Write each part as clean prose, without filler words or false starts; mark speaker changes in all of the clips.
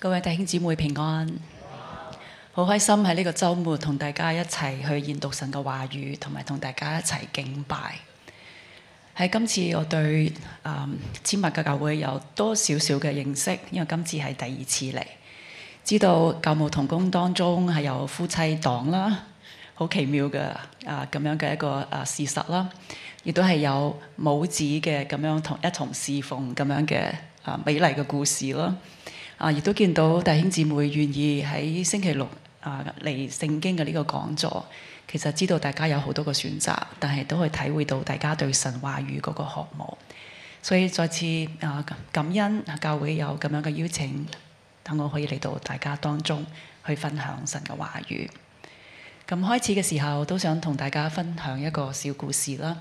Speaker 1: 各位弟兄姊妹平安，好開心喺呢個週末同大家一齊去研讀神嘅話語，同埋同大家一齊敬拜。喺今次我對千麥嘅教會有多少少嘅認識，因為今次係第二次嚟，知道教務同工當中係有夫妻檔啦，好奇妙嘅咁樣嘅一個事實啦，亦都係有母子嘅咁樣一同侍奉咁樣嘅美麗嘅故事啦。亦都見到弟兄姊妹願意喺星期六嚟聖經嘅呢個講座，其實知道大家有好多個選擇，但係都可以體會到大家對神話語嗰個渴慕，所以再次感恩教會有咁樣嘅邀請，等我可以嚟到大家當中去分享神嘅話語。咁開始嘅時候都想同大家分享一個小故事啦。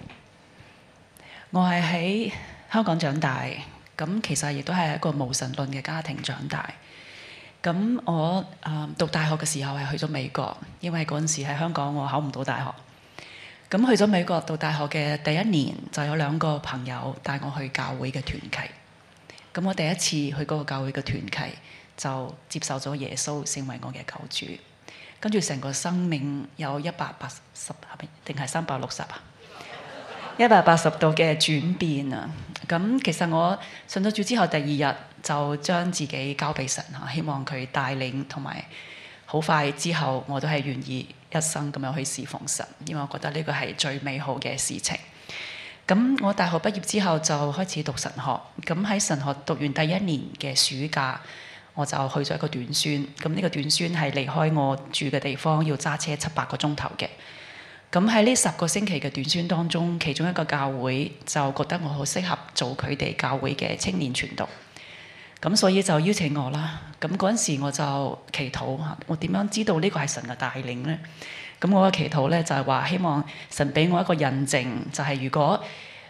Speaker 1: 我係喺香港長大。咁其實亦都係一個無神論嘅家庭長大。咁我讀大學嘅時候係去咗美國，因為嗰陣時喺香港我考唔到大學。咁去咗美國讀大學嘅第一年，就有2個朋友帶我去教會嘅團契。咁我第一次去嗰個教會嘅團契，就接受咗耶穌成為我嘅救主。跟住成個生命有180定係360啊？180度嘅轉變啊！咁其實我信咗主之後，第2日就將自己交俾神嚇，希望佢帶領，同埋好快之後我都係願意一生咁樣去侍奉神，因為我覺得呢個係最美好嘅事情。咁我大學畢業之後就開始讀神學，咁喺神學讀完第1年嘅暑假，我就去咗一個短宣。咁呢個短宣係離開我住嘅地方，要揸車7-8個鐘頭嘅。咁喺呢10個星期嘅短宣當中，其中一個教會就覺得我好適合做佢哋教會嘅青年傳道，咁所以就邀請我啦。咁嗰陣時我就祈禱嚇，我點樣知道呢個係神嘅帶領呢？咁我嘅祈禱呢，就係話希望神俾我一個印證，就係如果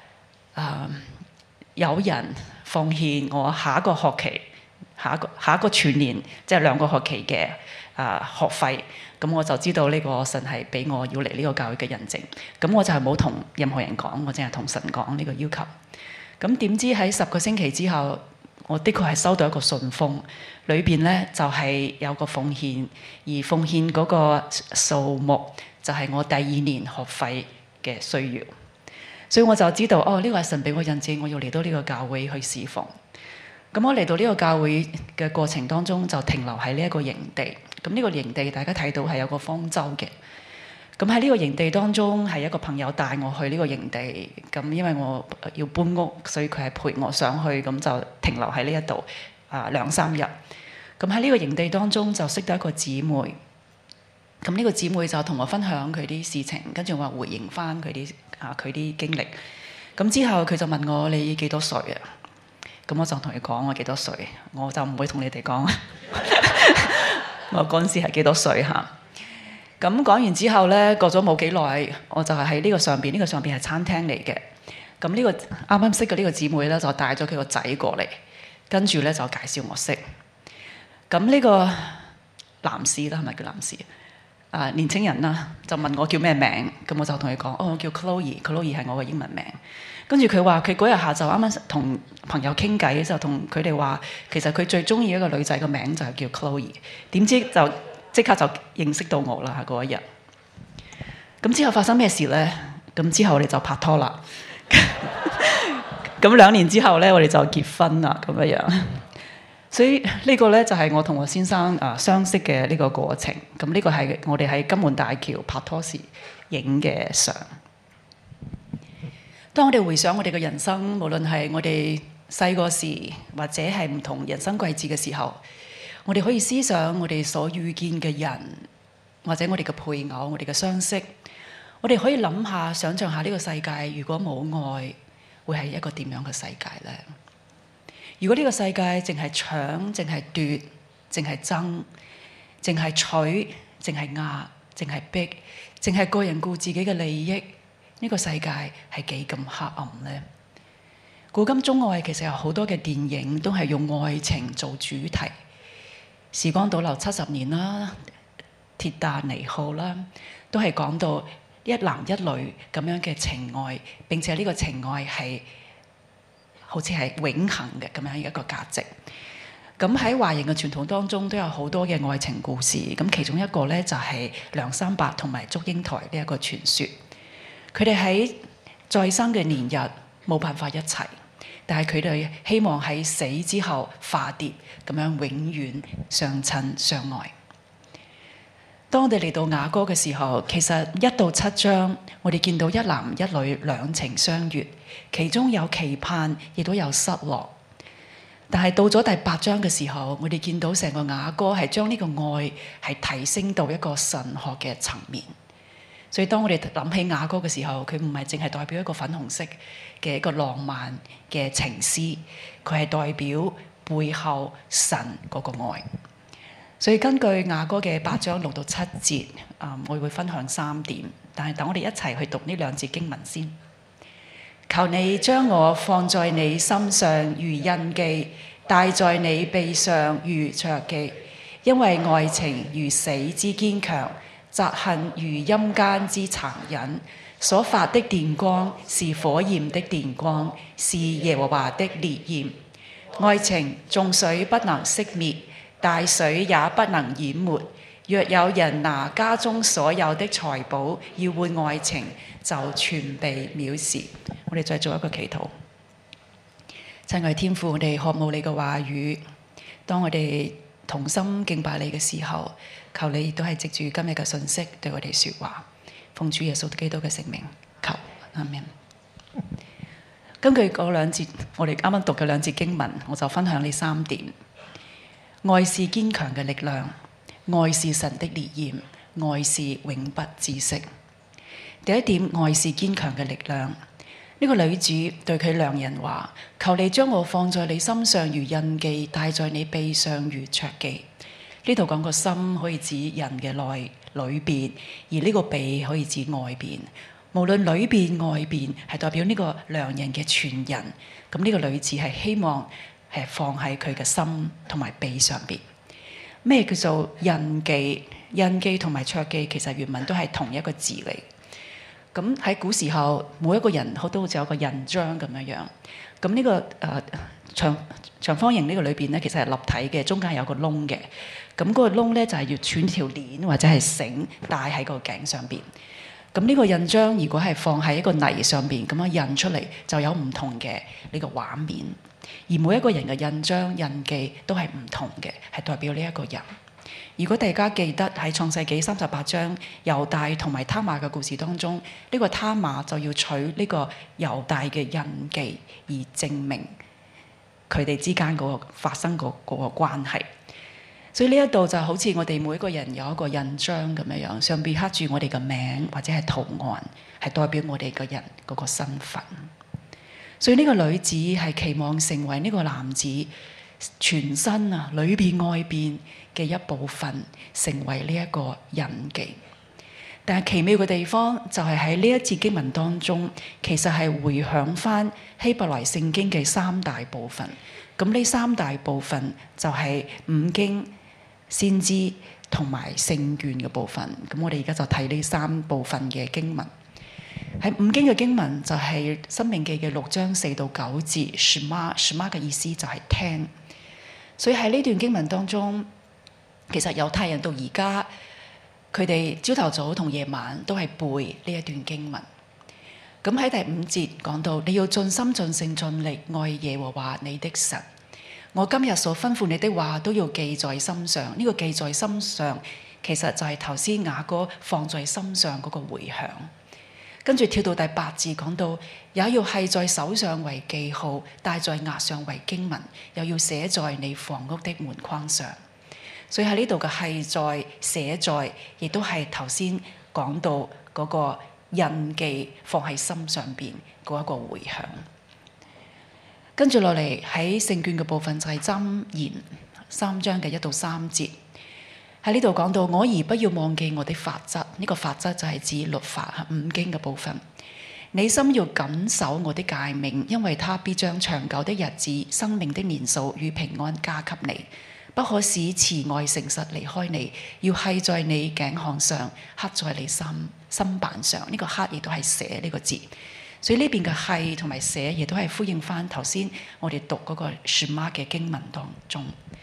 Speaker 1: 有人奉獻我下一個學期、下一個全年，即係2個學期嘅學費。咁我就知道呢個神係俾我要嚟呢個教會嘅印證。咁我就係冇同任何人講，我淨係同神講呢個要求。咁點知喺10個星期之後，我的確係收到一個信封，裏邊呢就係有個奉獻，而奉獻嗰個數目就係我第2年學費嘅需要。所以我就知道，呢個係神俾我印證，我要嚟到呢個教會去侍奉。咁我嚟到呢個教會嘅過程當中，就停留喺呢一個營地。咁呢個營地大家睇到係有個方舟嘅。咁喺呢個營地當中，係一個朋友帶我去呢個營地。咁因為我要搬屋，所以佢係陪我上去，咁就停留喺呢一度2-3日。咁喺呢個營地當中就識到一個姊妹。咁呢個姊妹就同我分享佢啲事情，跟住我話回應翻佢啲經歷。咁之後佢就問我：你幾多歲啊？咁我就同佢講我幾多歲，我就唔會同你哋講我嗰陣時係幾多歲嚇。咁講完之後呢，過咗冇幾耐，我就係喺呢個上邊，呢個上邊係餐廳嚟嘅。咁呢個啱啱識嘅呢個姊妹呢，就帶咗佢個仔過嚟，跟住呢就介紹我識。咁呢個男士啦，係咪叫男士？年青人啦，就問我叫咩名，咁我就同佢講：我叫 Chloe，Chloe 係我嘅英文名。跟住佢話佢嗰日下晝啱啱同朋友傾偈，就同佢哋話，其實佢最中意一個女仔嘅名就係叫 Chloe。點知就即刻就認識到我啦嗰一日。咁之後發生咩事呢？咁之後我哋就拍拖啦。咁2年之後呢，我哋就結婚啦咁樣。所以呢個呢，就係我同我先生相識嘅呢個過程。咁呢個係我哋喺金門大橋拍拖時影嘅相。當我哋回想我哋嘅人生，無論係我哋細個時或者係唔同人生季節嘅時候，我哋可以思想我哋所遇見嘅人，或者我哋嘅配偶、我哋嘅相識，我哋可以諗下、想像下呢個世界如果冇愛，會係一個點樣嘅世界呢？如果呢個世界淨係搶、淨係奪、淨係爭、淨係取、淨係壓、淨係逼、淨係個人顧自己嘅利益，呢個世界係幾咁黑暗呢？古今中外其實有好多嘅電影都係用愛情做主題，時光倒流70年啦，鐵達尼號啦，都係講到一男一女咁樣嘅情愛，並且呢個情愛係好似係永恆嘅咁樣一個價值。 咁喺華人嘅傳統當中都有好多嘅愛情故事，咁其中一個咧就係梁山伯同埋祝英台呢一個傳說。佢哋喺在生嘅年日冇辦法一齊，但係佢哋希望喺死之後化蝶，咁樣永遠相親相愛。當我哋嚟到雅歌嘅時候，其實1到7章，我哋見到一男一女兩情相悅，其中有期盼，亦都有失落。但係到咗第8章嘅時候，我哋見到成個雅歌係將呢個愛係提升到一個神學嘅層面。所以當我哋諗起雅歌嘅時候，佢唔係淨係代表一個粉紅色嘅一個浪漫嘅情詩，佢係代表背後神嗰個愛。所以根據雅歌嘅8章6到7節，我會分享3點，但係等我哋一齊去讀呢2節經文先。求你將我放在你心上如印記，帶在你臂上如戳記，因為愛情如死之堅強，嫉恨如陰間之殘忍。所發的電光是火焰的電光，是耶和華的烈焰。愛情眾水不能熄滅，大水也不能淹沒。若有人拿家中所有的財寶要換愛情，就全被藐視。我哋再做一個祈禱。親愛天父，我哋渴慕你嘅話語。當我哋同心敬拜你嘅時候，求你亦都係藉住今日嘅信息對我哋說話。奉主耶穌基督嘅聖名求，阿們。根據嗰2節，我哋啱啱讀嘅2節經文，我就分享呢3點。愛是堅強嘅力量，愛是神的烈焰，愛是永不止息。第一點，愛是堅強嘅力量。呢個女子對佢良人話：求你將我放在你心上如印記，帶在你臂上如戳記。呢度講個心可以指人嘅裏邊，而呢個臂可以指外邊。無論裏邊外邊，係代表呢個良人嘅全人。咁呢個女子係希望係放喺佢嘅心同埋臂上邊。咩叫做印記？印記同埋戳記其實原文都係同一個字嚟。咁喺古時候，每一個人都好似有個印章咁樣樣。咁呢個長方形呢個裏邊咧，其實係立體嘅，中間有個窿嘅。咁嗰個窿咧就係要穿條鏈或者係繩戴喺個頸上邊。咁呢個印章如果係放喺一個泥上邊咁樣印出嚟，就有唔同嘅呢個畫面。而每一個人嘅印章印記都係唔同嘅，係代表呢一個人。如果大家記得喺創世紀38章猶大同埋他瑪嘅故事當中，呢個他瑪就要取呢個猶大嘅印記而證明佢哋之間嗰個發生嗰個關係。所以呢一度就好似我哋每一個人有一個印章咁樣樣，上邊刻住我哋嘅名或者係圖案，係代表我哋個人嗰個身份。所以呢個女子係期望成為呢個男子全身啊，裏邊外邊嘅一部分，成為呢一個印記。但係奇妙嘅地方就係喺呢一節經文當中，其實係回響翻希伯來聖經嘅3大部分。咁呢3大部分就係五經、先知同埋聖卷嘅部分。咁我哋而家就睇呢3部分嘅經文。喺五經嘅經文就係申命記嘅6章4到9節，Shema 嘅意思就係聽。所以喺呢段經文當中，其實猶太人到而家，佢哋朝頭早同夜晚都係背呢一段經文。咁喺第5節講到，你要盡心盡性盡力愛耶和華你的神。我今日所吩咐你的話都要記在心上。呢個記在心上，其實就係頭先雅歌放在心上嗰個回響。跟住跳到第8節講到，也要繫在手上為記號，戴在額上為經文，又要寫在你房屋的門框上。所以喺呢度嘅繫在、寫在，亦都係頭先講到嗰個印記放喺心上邊嗰一個回響。跟住落嚟喺聖卷嘅部分就係箴言3章嘅1到3節。喺呢度講到，我兒不要忘記我的法則。呢個法則就係指律法五經嘅部分。你心要謹守我的誡命，因為他必將長久的日子、生命的年數與平安加給你。不可使慈愛誠實離開你，要繫在你頸項上，刻在你心板上。呢個刻亦都係寫呢個字。所以呢邊嘅繫同埋寫亦都係呼應翻頭先我哋讀嗰個 Shema 嘅經文當中。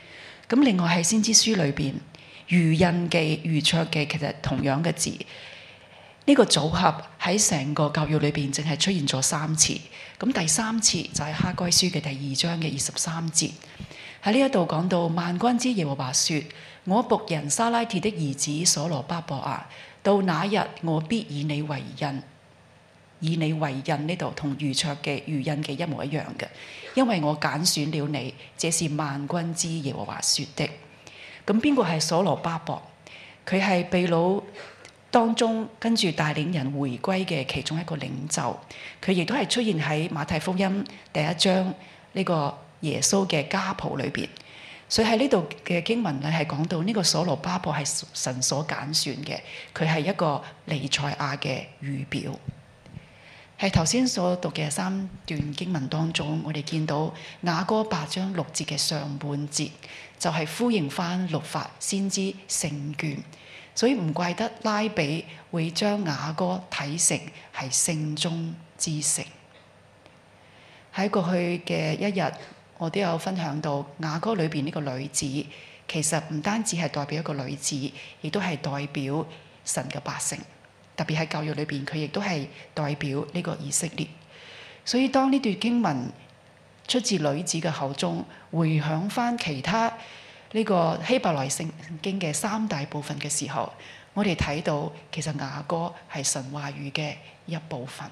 Speaker 1: 咁另外喺先知書裏邊，餘印記、餘桌記其實同樣嘅字，呢個組合喺成個舊約裏邊淨係出現咗3次。咁第3次就係哈該書嘅第2章嘅23節，喺呢一度講到萬軍之耶和華說：我僕人沙拉鐵的兒子所羅巴伯啊，到那日我必以你為印。以你為印，呢度同餘桌記、餘印記一模一樣嘅，因為我揀選了你，這是萬軍之耶和華說的。咁邊個係所羅巴伯？佢係被擄當中跟住帶領人回歸嘅其中一個領袖，佢亦都係出現喺馬太福音第1章呢個耶穌嘅家譜裏邊。所以喺呢度嘅經文咧係講到呢個所羅巴伯係神所揀選嘅，佢係一個彌賽亞嘅預表。係頭先所讀嘅3段經文當中，我哋見到雅歌8章6節嘅上半節就係呼應翻律法先知聖卷，所以唔怪得拉比會將雅歌睇成係聖中之城。喺過去嘅一日，我都有分享到雅歌裏邊呢個女子，其實唔單止係代表一個女子，亦都係代表神嘅百姓。特別喺舊約裏邊，佢亦都係代表呢個以色列。所以當呢段經文出自女子嘅口中，回響翻其他呢個希伯來聖經嘅3大部分嘅時候，我哋睇到其實雅歌係神話語嘅一部分。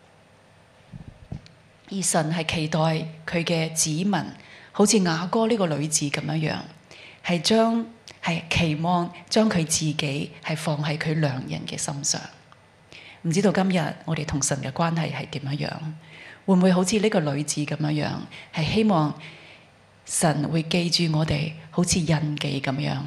Speaker 1: 而神係期待佢嘅子民，好似雅歌呢個女子咁樣，係期望將佢自己係放喺佢良人嘅心上。唔知道今日我哋同神嘅關係係點樣？會唔會好似呢個女子咁樣，係希望神會記住我哋，好似印記咁樣？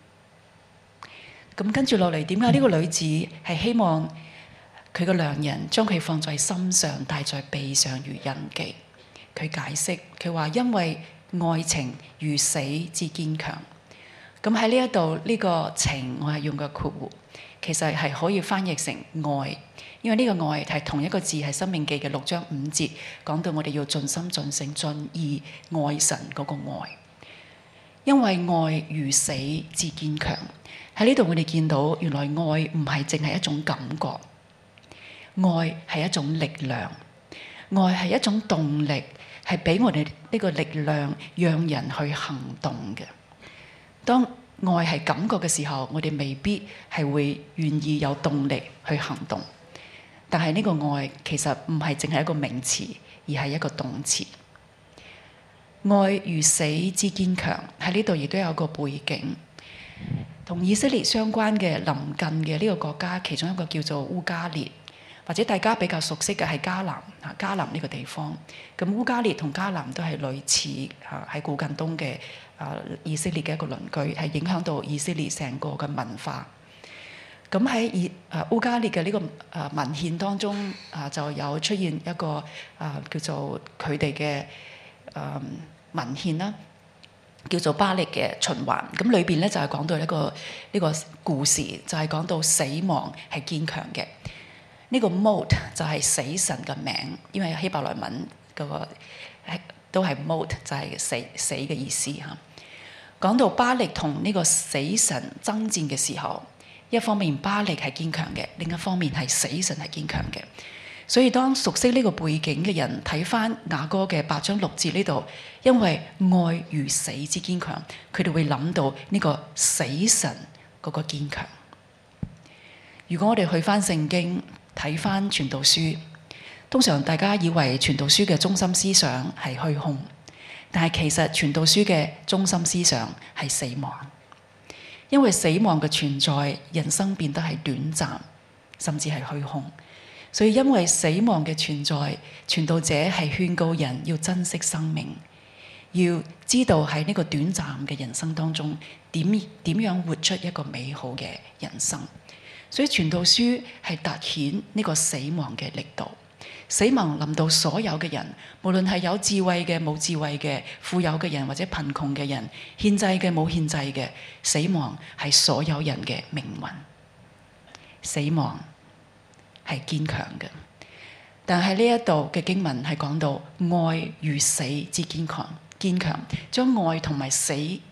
Speaker 1: 咁跟住落嚟，點解呢個女子係希望佢嘅良人將佢放在心上，戴在臂上如印記？佢解釋，佢話因為愛情如死之堅強。咁喺呢一度呢個情，我係用個括弧，其實係可以翻譯成愛，因為呢個愛係同一個字，係申命記嘅6章5節講到我哋要盡心盡性盡意愛神嗰個愛。因為愛如死之堅強，喺呢度我哋見到原來愛唔係淨係一種感覺，愛係一種力量，愛係一種動力，係俾我哋呢個力量讓人去行動嘅。當愛係感覺嘅時候，我哋未必係會願意有動力去行動。但係呢個愛其實唔係淨係一個名詞，而係一個動詞。愛如死之堅強，喺呢度亦都有個背景，同以色列相關嘅鄰近嘅呢個國家，其中一個叫做烏加列，或者大家比較熟悉嘅係迦南呢個地方。咁烏加列同迦南都係類似喺古近東嘅以色列嘅一個鄰居，係影響到以色列成個嘅文化。咁喺烏加列嘅呢個文獻當中就有出現一個叫做佢哋嘅文獻啦，叫做巴力嘅循環。咁裏邊咧就係講到呢個故事，就係講到死亡係堅強嘅。呢個 Mot 就係死神嘅名，因為希伯來文嗰個都係 Mot，就係死嘅意思嚇。講到巴力同呢個死神爭戰嘅時候，一方面巴力係堅強嘅，另一方面係死神係堅強嘅。所以當熟悉呢個背景嘅人睇翻雅歌嘅8章6節呢度，因為愛如死之堅強，佢哋會諗到呢個死神嗰個堅強。如果我哋去翻聖經睇翻傳道書，通常大家以為傳道書嘅中心思想係虛空，但係其實傳道書嘅中心思想係死亡。因為死亡嘅存在，人生變得係短暫，甚至係虛空。所以因為死亡嘅存在，傳道者係勸告人要珍惜生命，要知道喺呢個短暫嘅人生當中，點樣活出一個美好嘅人生。所以傳道書係凸顯呢個死亡嘅力度。死亡臨到所有嘅人，無論係有智慧嘅、冇智慧嘅、富有嘅人或者貧窮嘅人，獻祭嘅、冇獻祭嘅，死亡係所有人嘅命運。死亡係堅強嘅，但係呢一度嘅經文係講到愛如死之堅強，將愛同埋死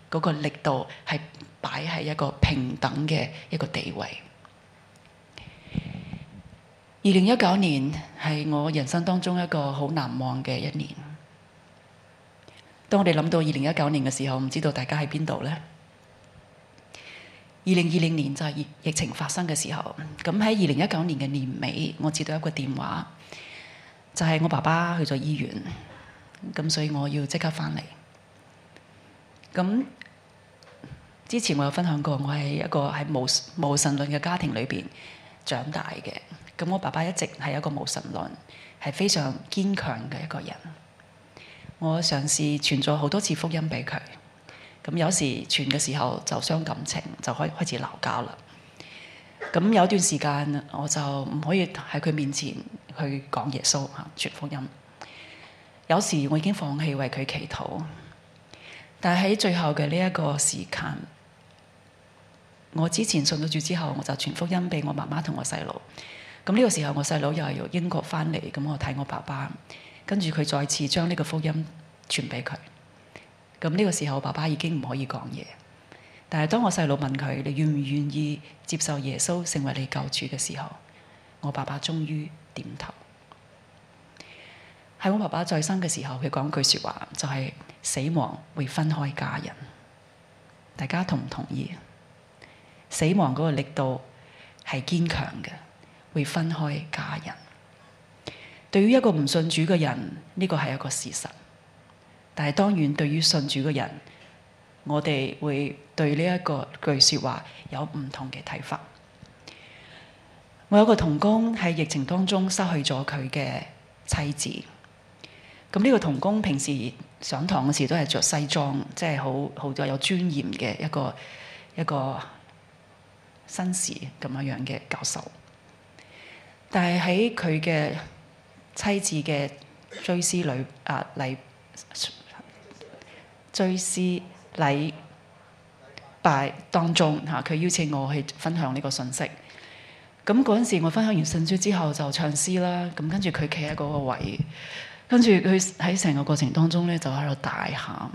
Speaker 1: 嗰個力度係擺喺一個平等嘅一個地位。2019年係我人生當中一個好難忘嘅一年。當我哋諗到2019年嘅時候，唔知道大家喺邊度呢？2020年就係疫情發生嘅時候，咁喺2019年嘅年尾，我接到一個電話，就係我爸爸去咗醫院，咁所以我要即刻返嚟。咁之前我有分享過，我係一個喺無神論嘅家庭裏邊長大嘅。咁我爸爸一直係一個無神論，係非常堅強嘅一個人。我嘗試傳咗好多次福音俾佢，咁有時傳嘅時候就傷感情，就開始鬧交啦。咁有段時間我就唔可以喺佢面前去講耶穌嚇傳福音。有時我已經放棄為佢祈禱，但係喺最後嘅呢一個時間，我之前信咗主之後，我就傳福音俾我媽媽同我細佬。咁呢個時候，我細佬又係由英國返嚟，咁我睇我爸爸，跟住佢再次將呢個福音傳俾佢。咁呢個時候，爸爸已經唔可以講嘢。但係當我細佬問佢：你願唔願意接受耶穌成為你救主嘅時候，我爸爸終於點頭。喺我爸爸在生嘅時候，佢講句説話，就係死亡會分開家人。大家同唔同意？死亡嗰個力度係堅強嘅。會分開家人。對於一個唔信主嘅人，呢個係一個事實。但係當然，對於信主嘅人，我哋會對呢一個句説話有唔同嘅睇法。我有個同工喺疫情當中失去咗佢嘅妻子。咁呢個同工平時上堂嘅時都係着西裝，即係好有尊嚴嘅一個紳士咁樣嘅教授。但係喺佢嘅妻子嘅追思禮拜當中嚇，佢邀請我去分享呢個信息。咁嗰陣時，我分享完信息之後就唱詩啦。咁跟住佢企喺嗰個位，跟住佢喺成個過程當中咧就喺度大喊。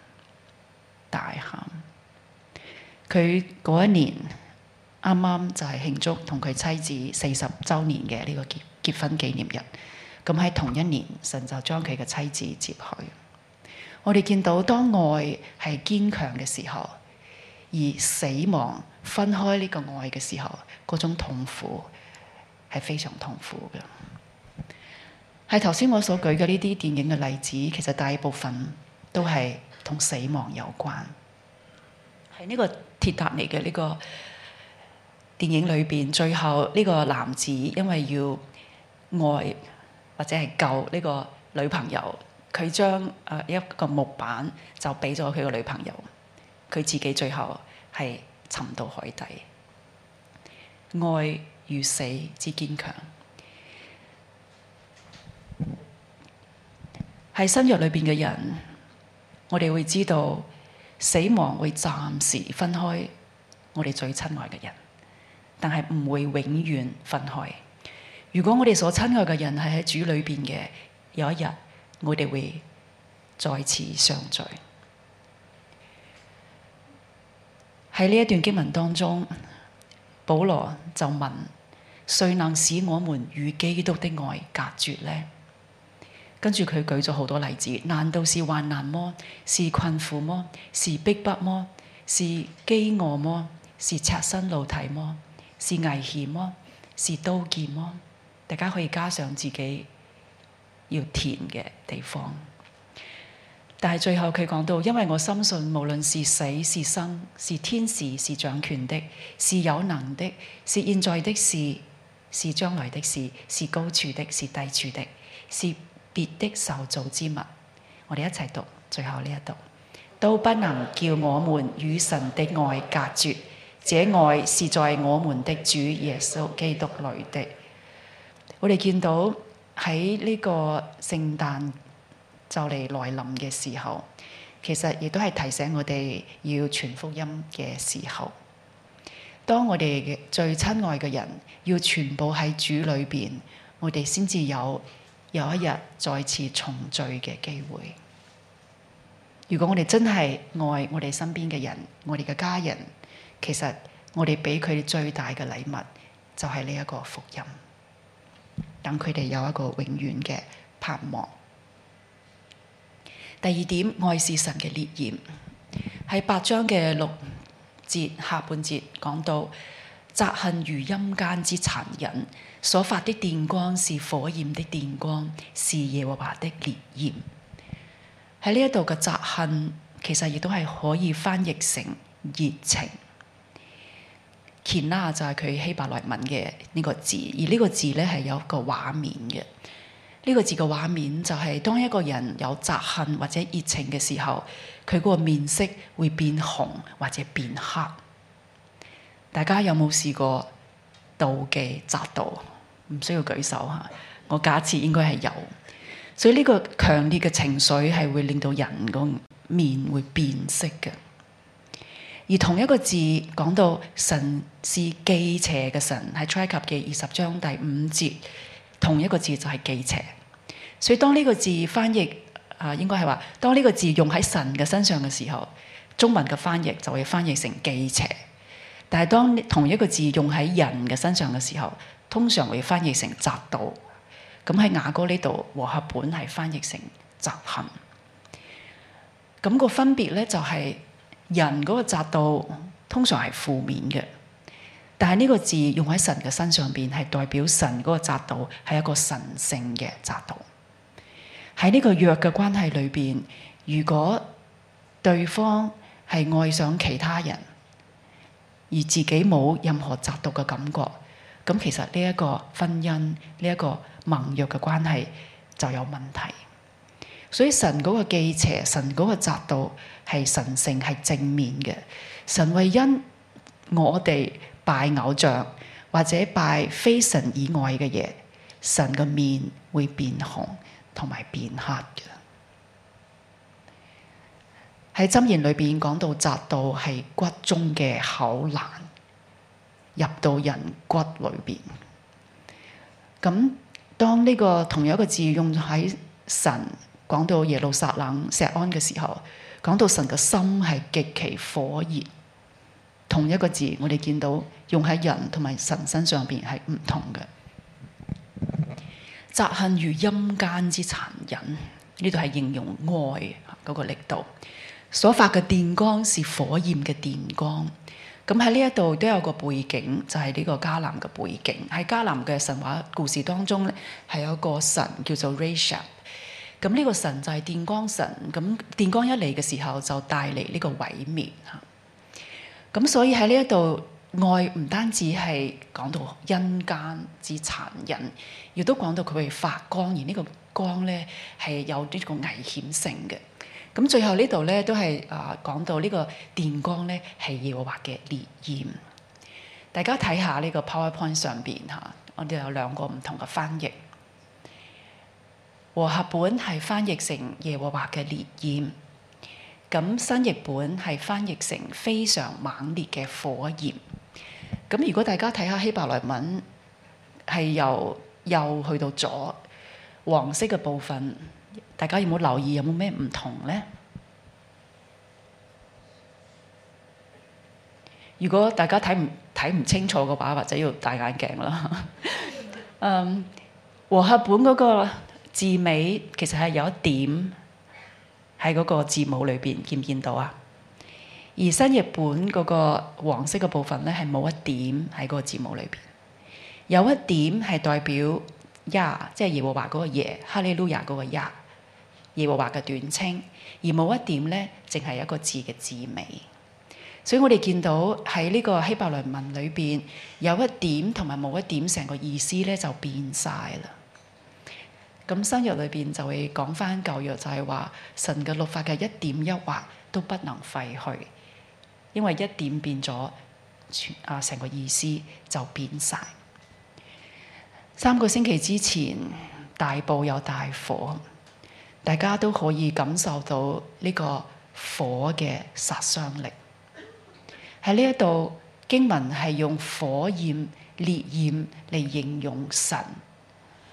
Speaker 1: 佢嗰一年啱啱就係慶祝同佢妻子40週年嘅呢個結婚紀念日。咁喺同一年，神就將佢嘅妻子接去。我哋見到當愛係堅強嘅時候，而死亡分開呢個愛嘅時候，嗰種痛苦係非常痛苦嘅。係頭先我所舉嘅呢啲電影嘅例子，其實大部分都係同死亡有關。喺呢個鐵達尼嘅呢個電影裏邊，最後呢個男子因為要愛或者係救呢個女朋友，佢將一個木板就俾咗佢個女朋友，佢自己最後係沉到海底。愛與死之堅強，喺新約裏邊嘅人，我哋會知道死亡會暫時分開我哋最親愛嘅人，但係唔會永遠分開。如果我哋所親愛嘅人係喺主裏邊嘅，有一日我哋會再次相聚。喺呢一段經文當中，保羅就問：誰能使我們與基督的愛隔絕呢？跟住佢舉咗好多例子，難道是患難麼？是困苦麼？是逼迫麼？是飢餓麼？是赤身露體麼？是危險麼？是刀劍麼？大家可以加上自己要填嘅地方。但係最後佢講到，因為我深信無論是死是生，是天使是掌權的，是有能的，是現在的事，是將來的事，是高處的，是低處的，是別的受造之物。我哋一齊讀最後呢一度，都不能叫我們與神的愛隔絕。這愛是在我們的主耶穌基督裏的。我哋見到喺呢個聖誕就嚟來臨嘅時候，其實亦都係提醒我哋要傳福音嘅時候。當我哋最親愛嘅人要全部喺主裏邊，我哋先至有一日再次重聚嘅機會。 如果我哋真係愛我哋身邊嘅人，我哋嘅家人，其實我哋俾佢哋最大嘅禮物就係呢一個福音，等佢哋有一個永遠嘅盼望。第二點，愛是神嘅烈焰，喺8章嘅6節下半節講到，嫉恨如陰間之殘忍，所發的電光是火焰的電光，是耶和華的烈焰。喺呢一度嘅嫉恨，其實亦都係可以翻譯成熱情。Kina 就係佢希伯來文嘅呢個字，而呢個字咧係有一個畫面嘅。呢個字嘅畫面就係當一個人有嫉恨或者熱情嘅時候，佢嗰個面色會變紅或者變黑。大家有冇試過妒忌、嫉妒？唔需要舉手嚇，我假設應該係有。所以呢個強烈嘅情緒係會令到人個面會變色嘅。而同一個字講到神是忌邪嘅神，喺出埃及記20章第5節，同一個字就係忌邪。所以當呢個字翻譯應該係話，當呢個字用喺神嘅身上嘅時候，中文嘅翻譯就會翻譯成忌邪。但係當同一個字用喺人嘅身上嘅時候，通常會翻譯成嫉妒。咁喺雅歌呢度和合本係翻譯成嫉恨。咁個分別咧就係人嗰個嫉妒通常係負面嘅，但係呢個字用喺神嘅身上邊係代表神嗰個嫉妒係一個神聖嘅嫉妒。喺呢個約嘅關係裏邊，如果對方係愛上其他人，而自己冇任何嫉妒嘅感覺，咁其實呢一個婚姻，呢一個盟約嘅關係就有問題。所以神嗰個忌邪，神嗰個嫉妒係神聖，係正面嘅。神為因我哋拜偶像或者拜非神以外嘅嘢，神嘅面會變紅同埋變黑嘅。喺箴言裏邊講到嫉妒係骨中嘅口難，入到人骨裏邊。咁當呢個同樣一個字用喺神講到耶路撒冷錫安嘅時候，講到神嘅心係極其火熱。同一個字我哋見到用喺人同埋神身上邊係唔同嘅。嫉恨如陰間之殘忍，呢度係形容愛嗰個力度。所發嘅電光是火焰嘅電光。咁喺呢一度都有個背景，就係呢個迦南嘅背景。喺迦南嘅神話故事當中咧，係有個神叫做 Rashab。咁呢個神就係電光神。咁電光一嚟嘅時候就帶嚟呢個毀滅嚇。咁所以喺呢一度愛唔單止係講到陰間之殘忍，亦都講到佢會發光，而呢個光咧係有呢個危險性嘅。咁最後呢度咧都係講到呢個電光咧係耶和華嘅烈焰。大家睇下呢個 PowerPoint 上邊嚇，我哋有兩個唔同嘅翻譯。和合本係翻譯成耶和華嘅烈焰，咁新譯本係翻譯成非常猛烈嘅火焰。咁如果大家睇下希伯來文，係由右去到左，黃色嘅部分，大家有冇留意有冇咩唔同呢？如果大家睇唔清楚嘅話，或者要戴眼鏡啦。和合本嗰個字尾其實係有一點喺嗰個字母裏邊，見唔見到啊？而新譯本嗰個黃色嘅部分咧係冇一點喺嗰個字母裏邊，有一點係代表呀，即係耶和華嗰個耶，哈利路亞嗰個呀，耶和華嘅短稱，而冇一點咧，淨係一個字嘅字尾。所以我哋見到喺呢個希伯來文裏邊，有一點同埋冇一點，成個意思咧就變晒啦。咁新約裏邊就會講翻舊約，就係話神嘅律法嘅一點一畫都不能廢去，因為一點變咗，成個意思就變晒。3個星期之前，大埔有大火，大家都可以感受到呢個火嘅殺傷力。喺呢一度經文係用火焰、烈焰嚟形容神。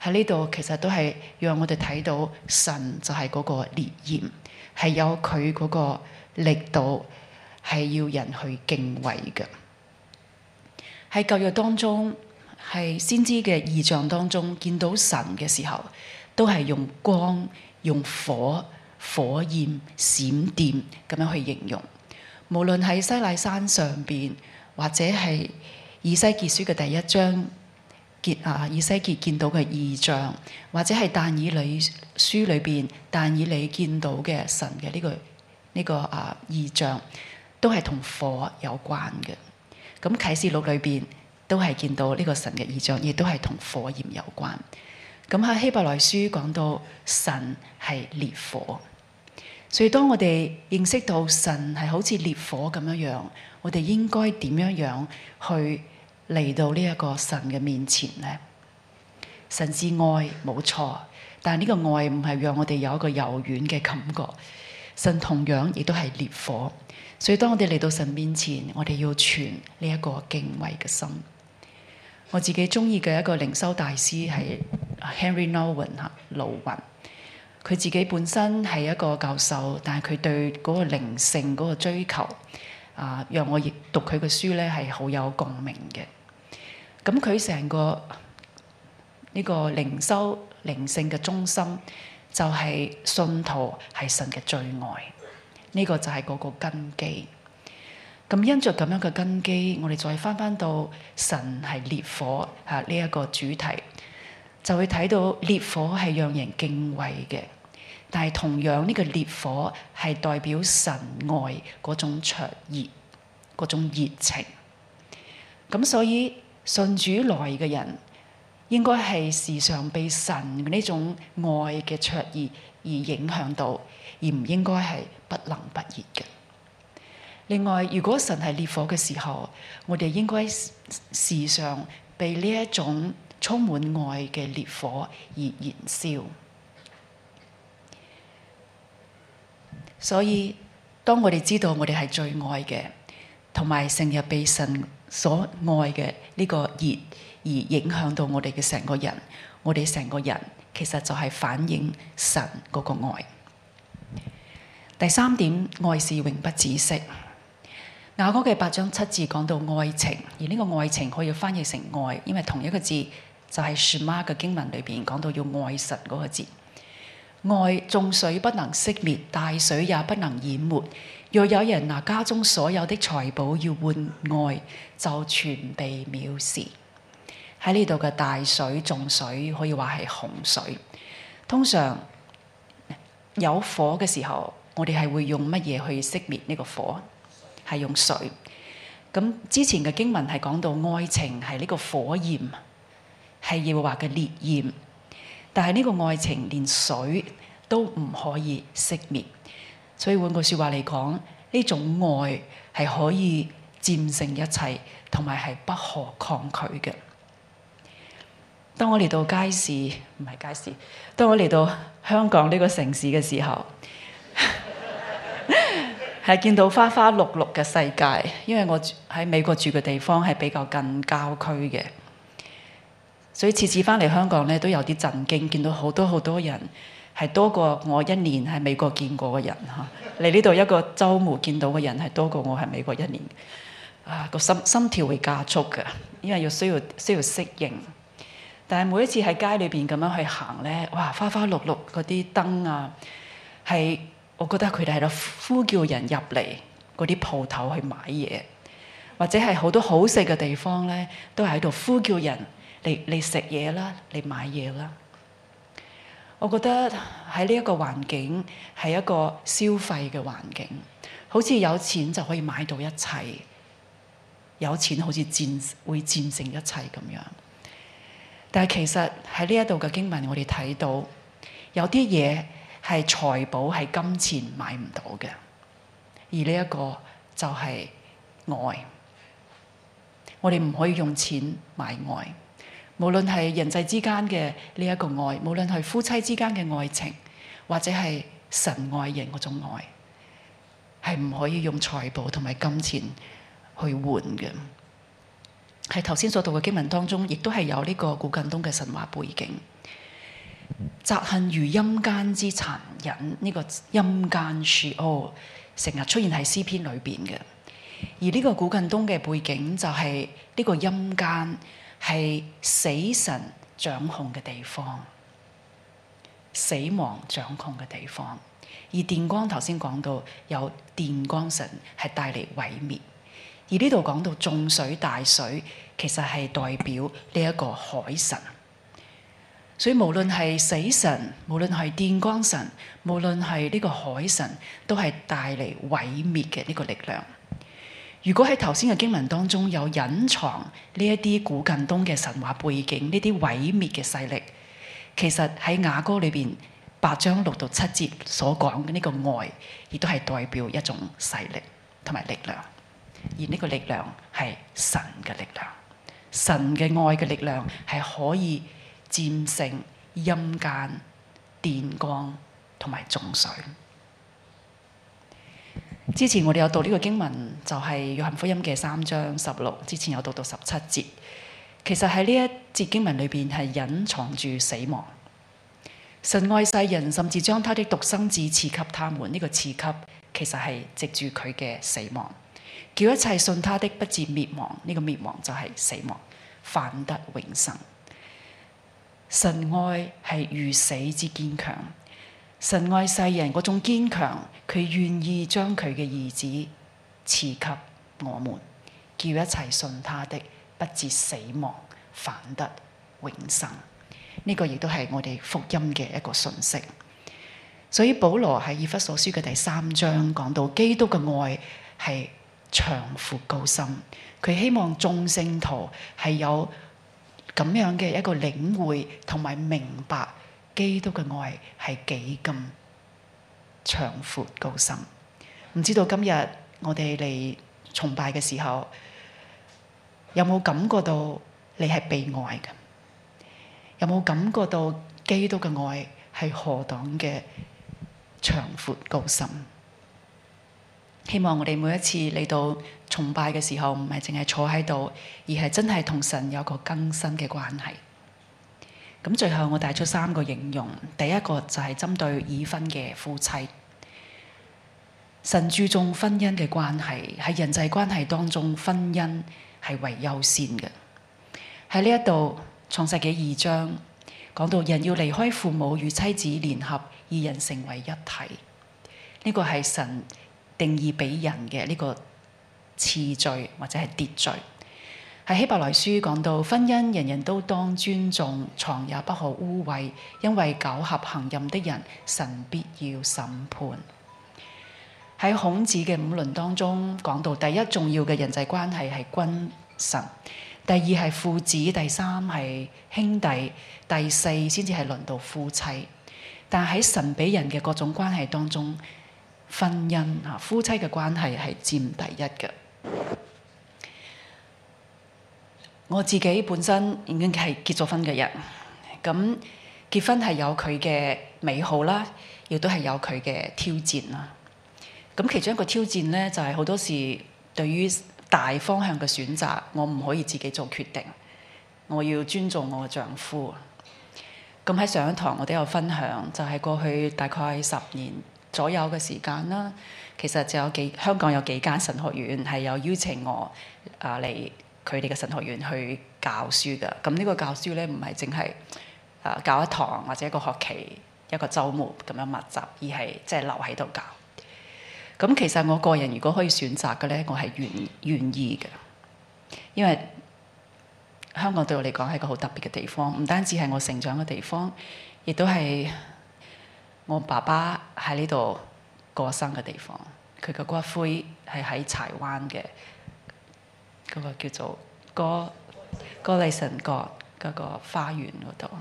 Speaker 1: 喺呢度其實都係讓我哋睇到神就係嗰個烈焰，係有佢嗰個力度，係要人去敬畏嘅。喺舊約當中，係先知嘅異象當中見到神嘅時候，都係用光、用火、火焰、閃電咁樣去形容。無論喺西奈山上邊，或者係以西結書嘅第一章，以西結見到嘅異象，或者係但以理書裏邊但以理見到嘅神嘅呢個異象，都係同火有關嘅。咁啟示錄裏邊都係見到呢個神嘅異象，亦都係同火焰有關。咁喺希伯來書講到神係烈火，所以當我哋認識到神係好似烈火咁樣，我哋應該點樣去嚟到呢一個神嘅面前呢？神是愛，冇錯，但係呢個愛唔係讓我哋有一個柔軟嘅感覺。神同樣亦都係烈火，所以當我哋嚟到神面前，我哋要存呢一個敬畏嘅心。我自己中意嘅一個靈修大師係 Henry Nouwen 盧雲，佢自己本身係一個教授，但係佢對嗰個靈性嗰個追求讓我亦讀佢嘅書咧係好有共鳴嘅。咁佢成個呢個靈修靈性嘅中心就係信徒係神嘅最愛，呢個就係嗰個根基。咁因着咁樣嘅根基，我哋再翻到神係烈火呢一個主題，就會睇到烈火係讓人敬畏嘅，但係同樣呢個烈火係代表神愛嗰種灼熱、嗰種熱情。咁所以信主來嘅人應該係時常被神呢種愛嘅灼熱而影響到，而唔應該係不冷不熱嘅。另外，如果神係烈火嘅時候，我哋應該時常被呢一種充滿愛嘅烈火而燃燒。所以，當我哋知道我哋係最愛嘅，同埋成日被神所愛嘅呢個熱而影響到我哋嘅成個人，我哋成個人其實就係反映神嗰個愛。第三點，愛是永不止息。雅歌嘅8章7字講到愛情，而呢個愛情可以翻譯成愛，因為同一個字就係 Shema 嘅經文裏邊講到要愛神嗰個字。愛眾水不能熄滅，大水也不能淹沒。若有人拿家中所有的財寶要換愛，就全被藐視。喺呢度嘅大水、眾水可以話係洪水。通常有火嘅時候，我哋係會用乜嘢去熄滅呢個火？係用水。咁之前嘅經文係講到愛情係呢個火焰，係耶和華嘅烈焰。但係呢個愛情連水都唔可以熄滅，所以換句説話嚟講，呢種愛係可以戰勝一切，同埋係不可抗拒嘅。當我嚟到街市，唔係街市，當我嚟到香港呢個城市嘅時候，係見到花花綠綠嘅世界，因為我喺美國住嘅地方係比較近郊區嘅，所以次次翻嚟香港咧都有啲震驚，見到好多人係多過我一年喺美國見過嘅人嚇。嚟呢度一個週末見到嘅人係多過我喺美國一年，個心跳會加速嘅，因為需要適應。但係每一次喺街裏邊咁樣去行咧，哇，花花綠綠嗰啲燈啊，係我覺得佢哋喺度呼叫人入嚟嗰啲鋪頭去買嘢，或者係好多好食嘅地方咧，都係喺度呼叫人嚟食嘢啦，嚟買嘢啦。我覺得喺呢一個環境係一個消費嘅環境，好似有錢就可以買到一切，有錢好似會戰勝一切咁樣。但係其實喺呢一度嘅經文，我哋睇到有啲嘢係財寶係金錢買唔到嘅，而呢一個就係愛。我哋唔可以用錢買愛，無論係人際之間嘅呢一個愛，無論係夫妻之間嘅愛情，或者係神愛人嗰種愛，係唔可以用財寶同埋金錢去換嘅。喺頭先所讀嘅經文當中，亦都係有呢個古近東嘅神話背景。 嫉恨如陰間之殘忍，呢、這個陰間 Sheol 成日出現喺詩篇裏邊嘅。而呢個古近東嘅背景就係呢個陰間係死神掌控嘅地方，死亡掌控嘅地方。而電光頭先講到有電光神係帶嚟毀滅，而呢度講到眾水大水，其實係代表呢一個海神。所以無論係死神，無論係電光神，無論係呢個海神，都係帶嚟毀滅嘅呢個力量。如果喺頭先嘅經文當中有隱藏呢一啲古近東嘅神話背景，呢啲毀滅嘅勢力，其實喺雅歌裏邊8章6到7節所講嘅呢個愛，亦都係代表一種勢力同埋力量。而呢個力量係神嘅力量，神嘅愛嘅力量係可以戰勝陰間、電光同埋眾水。之前我哋有讀呢個經文，就係約翰福音嘅3章16，之前有讀到17節。其實喺呢一節經文裏邊係隱藏住死亡。神愛世人，甚至將他的獨生子賜給他們。呢個賜給其實係藉住佢嘅死亡，叫一切信他的不至滅亡。呢個滅亡就係死亡，反得永生。神愛係如死之堅強。神愛世人嗰種堅強，佢願意將佢嘅兒子賜給我們，叫一切信他的不至死亡，反得永生。呢個亦都係我哋福音嘅一個訊息。所以保羅喺以弗所書嘅第3章講到，基督嘅愛係長闊高深，佢希望眾聖徒係有咁樣嘅一個領會同埋明白基督嘅愛係幾咁長闊高深。唔知道今日我哋嚟崇拜嘅時候，有冇感覺到你係被愛嘅？有冇感覺到基督嘅愛係何等嘅長闊高深？希望我哋每一次嚟到崇拜嘅時候，唔係淨係坐喺度，而係真係同神有個更新嘅關係。咁最後我帶出3個形容，第一個就係針對已婚嘅夫妻。神注重婚姻嘅關係，喺人際關係當中，婚姻係為優先嘅。喺呢一度創世紀2章講到，人要離開父母與妻子聯合，二人成為一體。呢個係神定義俾人嘅呢個次序或者係秩序。喺希伯來書講到，婚姻人人都當尊重，床也不可污穢，因為苟合行淫的人，神必要審判。喺孔子嘅5倫當中講到，第一重要嘅人際關係係君臣，第二係父子，第3係兄弟，第4先至係輪到夫妻。但喺神俾人嘅各種關係當中，婚姻夫妻嘅關係係佔第一嘅。我自己本身已經係結咗婚嘅人，咁結婚係有佢嘅美好啦，亦都係有佢嘅挑戰啦。咁其中一個挑戰咧，就係好多時對於大方向嘅選擇，我唔可以自己做決定，我要尊重我嘅丈夫。咁喺上一堂我都有分享，就係過去大概10年左右嘅時間啦。其實就有香港有幾間神學院係有邀請我嚟佢哋嘅神學院去教書嘅。咁呢個教書咧，唔係淨係教一堂或者一個學期一個週末咁樣密集，而係即係留喺度教。咁其實我個人如果可以選擇嘅咧，我係願意嘅，因為香港對我嚟講係一個好特別嘅地方，唔單止係我成長嘅地方，亦都係我爸爸喺呢度過生嘅地方。佢嘅骨灰係喺柴灣嘅嗰個叫做歌禮臣閣嗰個花園嗰度。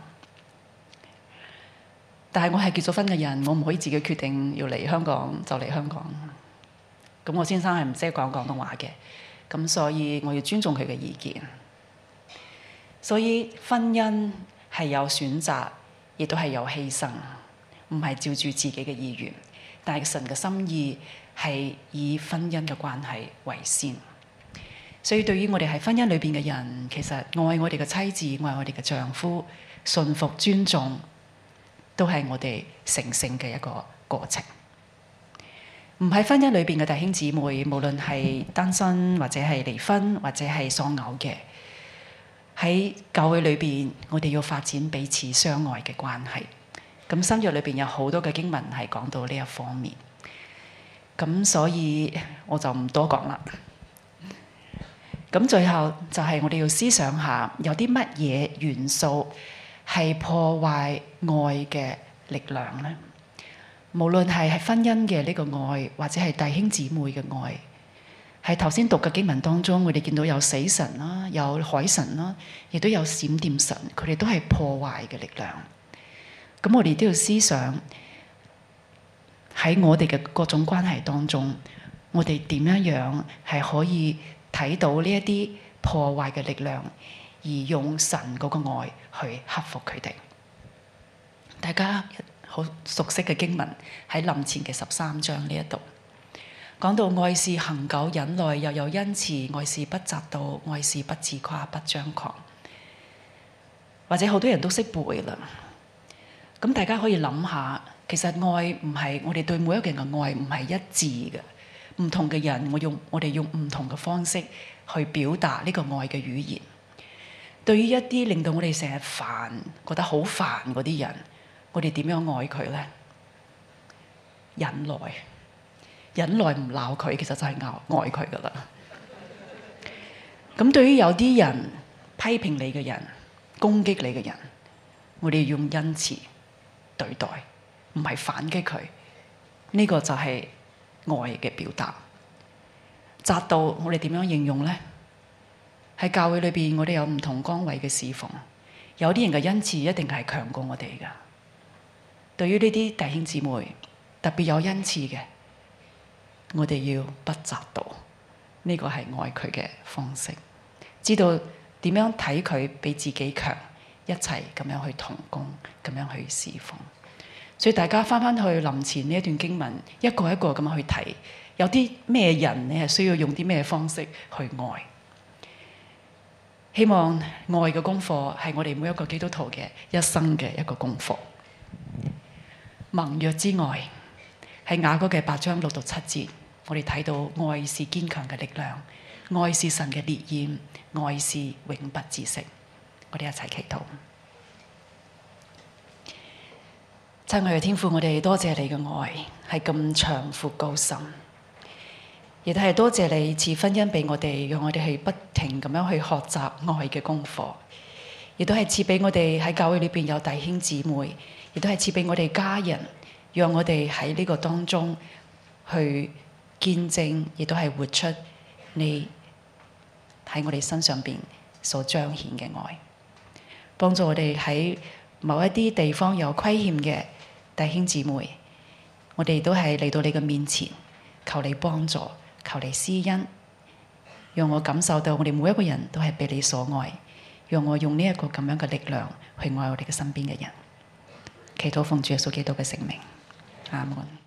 Speaker 1: 但係我係結咗婚嘅人，我唔可以自己決定要嚟香港就嚟香港。咁我先生係唔識講廣東話嘅，咁所以我要尊重佢嘅意見。所以婚姻係有選擇，亦都係有犧牲，唔係照住自己嘅意願。但係神嘅心意係以婚姻嘅關係為先。所以對於我哋喺婚姻裏邊嘅人，其實愛我哋嘅妻子，愛我哋嘅丈夫，順服尊重， 都係我哋成聖嘅一個過程。唔喺婚姻裏邊嘅弟兄姊妹，無論係單身或者係離婚或者係喪偶嘅，喺教會裏邊，我哋要發展彼此相愛嘅關係。咁新約裏邊有好多嘅經文係講到呢一方面，咁所以我就唔多講啦。咁最後就係我哋要思想下，有啲乜嘢元素係破壞愛嘅力量呢？無論係婚姻嘅呢個愛，或者係弟兄姊妹嘅愛，喺頭先讀嘅經文當中，我哋見到有死神啦，有海神啦，亦都有閃電神，佢哋都係破壞嘅力量。咁我哋都要思想喺我哋嘅各種關係當中，我哋點樣係可以睇到呢一啲破壞嘅力量，而用神嗰個愛去克服佢哋。大家好熟悉嘅經文喺林前嘅13章呢一度，講到愛是恒久忍耐，又有恩慈；愛是不嫉妒，愛是不自誇，不張狂。或者好多人都識背啦。咁大家可以諗下，其實愛唔係我哋對每一個人嘅愛唔係一致嘅，唔同嘅人我哋用唔同嘅方式去表達呢個愛嘅語言。對於一啲令到我哋成日煩、覺得好煩嗰啲人，我哋點樣愛佢呢？忍耐唔鬧佢，其實就係愛佢噶啦。咁對於有啲人批評你嘅人、攻擊你嘅人，我哋用恩慈對待，唔係反擊佢。呢個就係愛嘅表達。嫉妒我哋點樣形容呢？喺教會裏邊，我哋有唔同崗位嘅侍奉，有啲人嘅恩慈一定係強過我哋噶。對於呢啲弟兄姊妹，特別有恩賜嘅，我哋要不嫉妒，呢個係愛佢嘅方式。知道點樣睇佢比自己強，一齊咁樣去同工，咁樣去侍奉。所以大家翻返去林前呢一段經文，一個一個咁樣去睇，有啲咩人你係需要用啲咩方式去愛。希望愛嘅功課係我哋每一個基督徒嘅一生嘅一個功課。盟約之愛喺雅歌嘅8章6到7節，我哋睇到愛是堅強嘅力量，愛是神嘅烈焰，愛是永不止息。我哋一齊祈禱。親愛嘅天父，我哋多謝你嘅愛係咁長闊高深，亦都係多謝你賜婚姻俾我哋，讓我哋係不停咁樣去學習愛嘅功課，亦都係賜俾我哋喺教會裏邊有弟兄姊妹，亦都係賜俾我哋家人，讓我哋喺呢個當中去見證，亦都係活出你喺我哋身上邊所彰顯嘅愛，幫助我哋喺某一啲地方有虧欠嘅弟兄姊妹，我哋都係嚟到你嘅面前，求你幫助，求你施恩，讓我感受到我哋每一個人都係被你所愛，讓我用呢一個咁樣嘅力量去愛我哋嘅身邊嘅人。祈禱奉主耶穌基督嘅聖名，阿門。